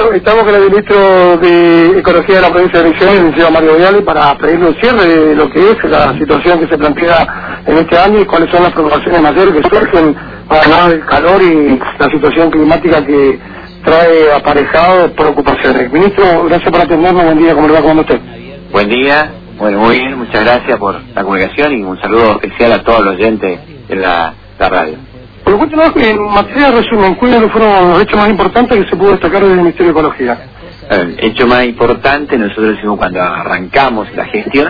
estamos con el ministro de Ecología de la provincia de Misiones, el licenciado Mario Viale, para pedirle un cierre de lo que es la situación que se plantea en este año y cuáles son las preocupaciones mayores que surgen además del calor y la situación climática que trae aparejado preocupaciones. Ministro, gracias por atendernos, buen día, ¿cómo le va? ¿Cómo está usted? Buen día, bueno, muy bien, muchas gracias por la comunicación y un saludo especial a todos los oyentes de la radio. Pero cuéntanos, en materia de resumen, ¿cuáles fueron los hechos más importantes que se pudo destacar del Ministerio de Ecología? El hecho más importante, nosotros decimos cuando arrancamos la gestión,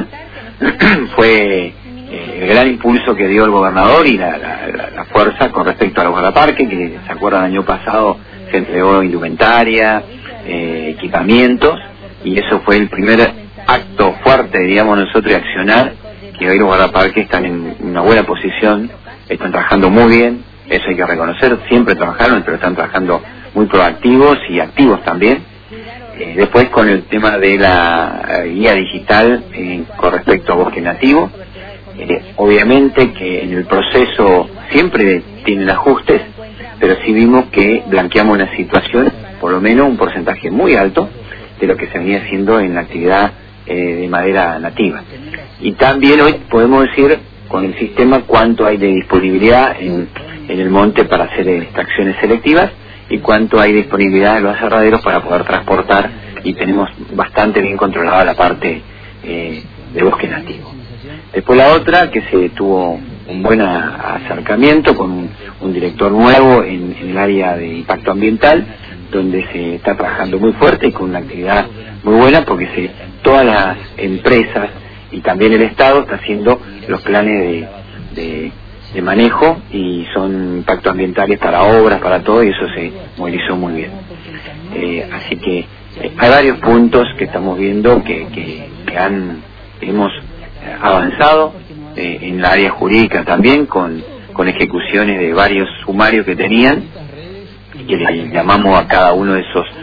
fue el gran impulso que dio el gobernador y la fuerza con respecto a los guardaparques, que se acuerdan el año pasado se entregó indumentaria, equipamientos, y eso fue el primer acto fuerte, diríamos nosotros, de accionar, que hoy los guardaparques están en una buena posición, están trabajando muy bien, eso hay que reconocer, siempre trabajaron, pero están trabajando muy proactivos y activos también. Después con el tema de la guía digital con respecto a bosque nativo, obviamente que en el proceso siempre tienen ajustes, pero sí vimos que blanqueamos una situación, por lo menos un porcentaje muy alto de lo que se venía haciendo en la actividad de madera nativa. Y también hoy podemos decir con el sistema cuánto hay de disponibilidad en el monte para hacer extracciones selectivas y cuánto hay de disponibilidad en los aserraderos para poder transportar, y tenemos bastante bien controlada la parte de bosque nativo. Después la otra, que se tuvo un buen acercamiento con un director nuevo en el área de impacto ambiental, donde se está trabajando muy fuerte y con una actividad muy buena, porque todas las empresas y también el Estado está haciendo los planes de manejo y son impactos ambientales para obras, para todo, y eso se movilizó muy bien. Así que hay varios puntos que estamos viendo que hemos avanzado en la área jurídica también con ejecuciones de varios sumarios que tenían, y que le llamamos a cada uno de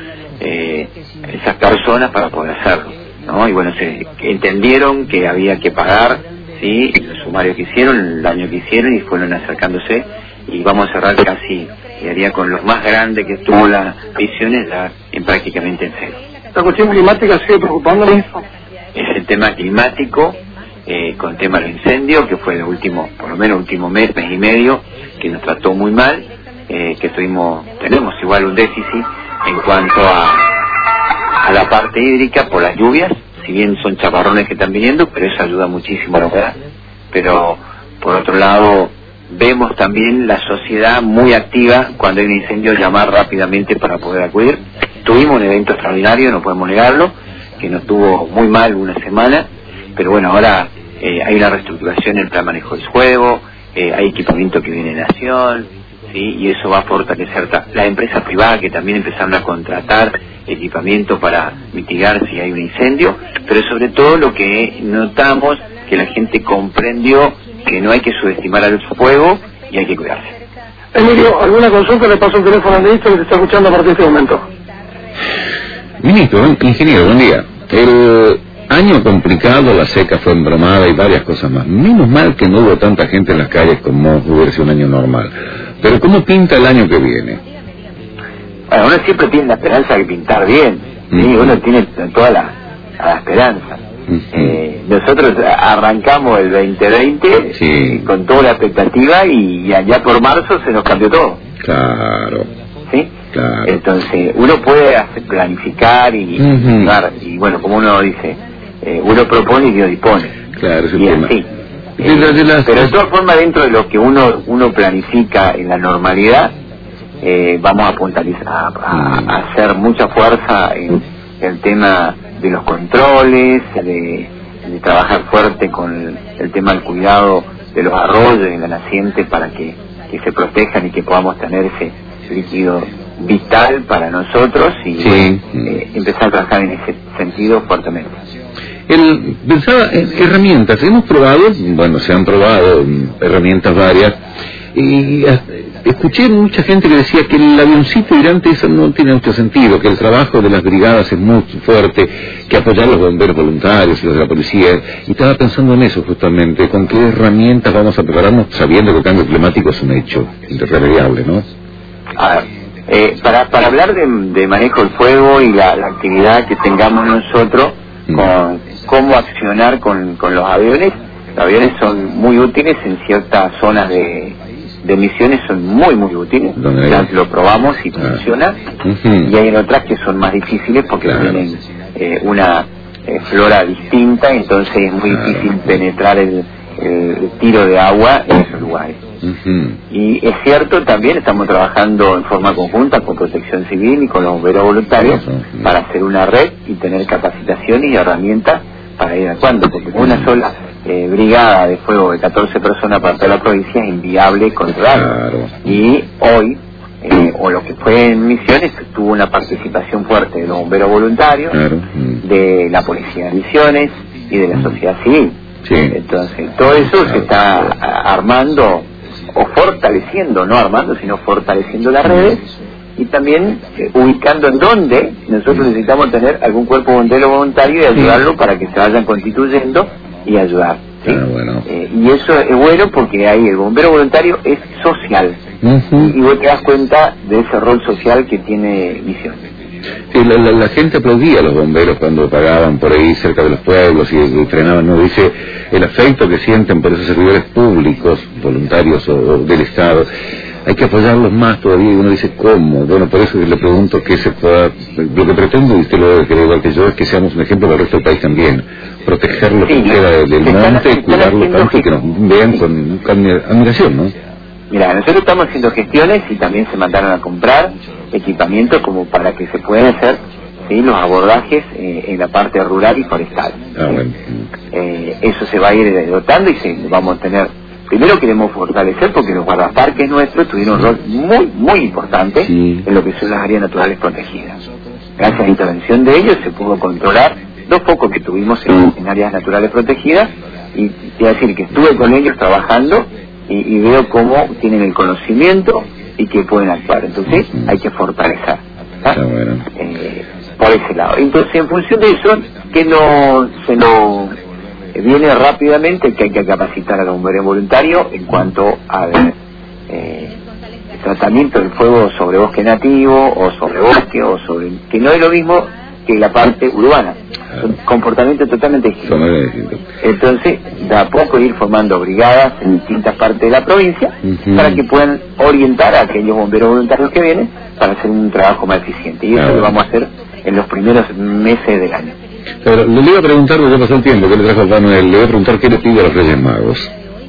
esas personas para poder hacerlo, ¿no? Y bueno, entendieron que había que pagar, sí, el sumario que hicieron, el daño que hicieron, y fueron acercándose, y vamos a cerrar casi, haría con los más grandes que tuvo las visiones, ya en prácticamente en cero. ¿La cuestión climática sigue preocupándole? Es el tema climático, con el tema del incendio, que fue el último, por lo menos el último mes y medio, que nos trató muy mal, que tenemos igual un déficit en cuanto a la parte hídrica por las lluvias, si bien son chaparrones que están viniendo, pero eso ayuda muchísimo, ¿verdad? Pero por otro lado vemos también la sociedad muy activa cuando hay un incendio, llamar rápidamente para poder acudir. Tuvimos un evento extraordinario, no podemos negarlo, que nos tuvo muy mal una semana, pero bueno, ahora hay una reestructuración en el plan manejo del fuego, hay equipamiento que viene de Nación, ¿sí? Y eso va a fortalecer las empresas privadas que también empezaron a contratar equipamiento para mitigar si hay un incendio, pero sobre todo lo que notamos, que la gente comprendió que no hay que subestimar al fuego y hay que cuidarse. Emilio, ¿alguna consulta? Le paso el teléfono al ministro que te está escuchando a partir de este momento. Ministro, ingeniero, buen día. El año complicado, la seca fue embromada y varias cosas más. Menos mal que no hubo tanta gente en las calles como hubiera sido un año normal. Pero ¿cómo pinta el año que viene? Bueno, uno siempre tiene la esperanza de pintar bien, ¿sí? Uno tiene toda la esperanza. Nosotros arrancamos el 2020 sí, con toda la expectativa, y allá por marzo se nos cambió todo. Claro. ¿Sí? Claro. Entonces uno puede planificar y bueno, como uno dice, uno propone y Dios dispone. Claro, y así. Pero de todas formas, dentro de lo que uno planifica en la normalidad, vamos a puntualizar, a hacer mucha fuerza en el tema de los controles, de trabajar fuerte con el tema del cuidado de los arroyos y la naciente para que se protejan y que podamos tener ese líquido vital para nosotros, y sí, empezar a trabajar en ese sentido fuertemente. Pensaba en herramientas, hemos probado, bueno, se han probado herramientas varias, y escuché mucha gente que decía que el avioncito hidrante eso no tiene mucho sentido, que el trabajo de las brigadas es muy fuerte, que apoyar a los bomberos voluntarios y los de la policía, y estaba pensando en eso justamente, con qué herramientas vamos a prepararnos sabiendo que el cambio climático es un hecho irremediable, ¿no? A ver, Para hablar de manejo del fuego y la actividad que tengamos nosotros con cómo accionar con los aviones son muy útiles en ciertas zonas de misiones, son muy útiles, ya lo probamos y funciona, y hay en otras que son más difíciles porque tienen una flora distinta, entonces es muy difícil penetrar el tiro de agua en esos lugares. Y es cierto, también estamos trabajando en forma conjunta con Protección Civil y con los bomberos voluntarios para hacer una red y tener capacitación y herramientas para ir actuando, porque una sola brigada de fuego de 14 personas para toda la provincia es inviable controlarlo. Y hoy, o lo que fue en Misiones, tuvo una participación fuerte de los bomberos voluntarios, de la Policía de Misiones y de la sociedad civil. Entonces, todo eso se está armando o fortaleciendo, no armando, sino fortaleciendo las redes y también ubicando en dónde nosotros necesitamos tener algún cuerpo bombero voluntario y ayudarlo para que se vayan constituyendo y ayudar. Y eso es bueno porque ahí el bombero voluntario es social y vos te das cuenta de ese rol social que tiene Misiones. Sí, la gente aplaudía a los bomberos cuando pagaban por ahí cerca de los pueblos y frenaban, ¿no? Dice el afecto que sienten por esos servidores públicos, voluntarios o del Estado. Hay que apoyarlos más todavía, y uno dice, ¿cómo? Bueno, por eso le pregunto que se pueda... Lo que pretendo, y usted lo cree igual que yo, es que seamos un ejemplo para el resto del país también. Proteger lo que queda del monte, cuidarlo tanto y que nos vean con admiración, ¿no? Mira, nosotros estamos haciendo gestiones y también se mandaron a comprar equipamiento como para que se puedan hacer los abordajes en la parte rural y forestal. Eso se va a ir dotando y vamos a tener... Primero queremos fortalecer porque los guardaparques nuestros tuvieron un rol muy importante en lo que son las áreas naturales protegidas. Gracias a la intervención de ellos se pudo controlar 2 focos que tuvimos en áreas naturales protegidas y te voy a decir que estuve con ellos trabajando y veo cómo tienen el conocimiento y que pueden actuar. Entonces hay que fortalecer por ese lado. Entonces en función de eso que se nos viene rápidamente que hay que capacitar a los bomberos voluntarios en cuanto al tratamiento del fuego sobre bosque nativo o sobre bosque o sobre... que no es lo mismo que la parte urbana, son comportamientos totalmente distintos. Entonces, de a poco ir formando brigadas en distintas partes de la provincia para que puedan orientar a aquellos bomberos voluntarios que vienen para hacer un trabajo más eficiente. Y eso lo vamos a hacer en los primeros meses del año. Pero le iba a preguntar, porque ya pasó el tiempo, ¿qué le trajo a Papá Noel? Le iba a preguntar qué le pide a los Reyes Magos.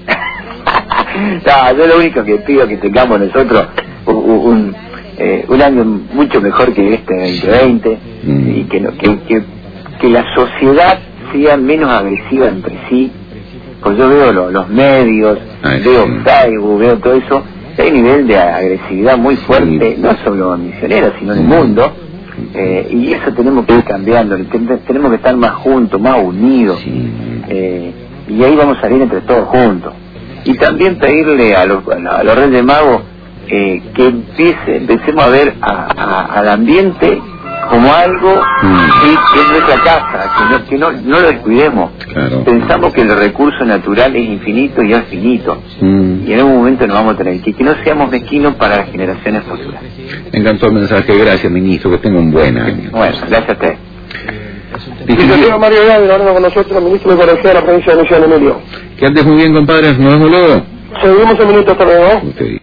No, yo lo único que pido es que tengamos nosotros un año mucho mejor que este 2020 y que la sociedad sea menos agresiva entre sí. Pues yo veo los medios, veo Facebook, veo todo eso, hay un nivel de agresividad muy fuerte, no solo en Misioneros, sino en el mundo. Y eso tenemos que ir cambiando, tenemos que estar más juntos, más unidos, y ahí vamos a salir entre todos juntos. Y también pedirle a los Reyes Magos que empecemos a ver al ambiente como algo que es nuestra casa, que no lo descuidemos. Pensamos que el recurso natural es infinito y es finito, y en un momento nos vamos a tener que no seamos mezquinos para las generaciones futuras. Me encantó el mensaje, gracias ministro, que tenga un buen año. Bueno, gracias a usted. Licenciado Mario Vidal, ahora con nosotros, ministro de Ecología de la provincia de Misiones, Emilio. Que andes muy bien, compadre, nos vemos luego. Seguimos un minuto, hasta luego.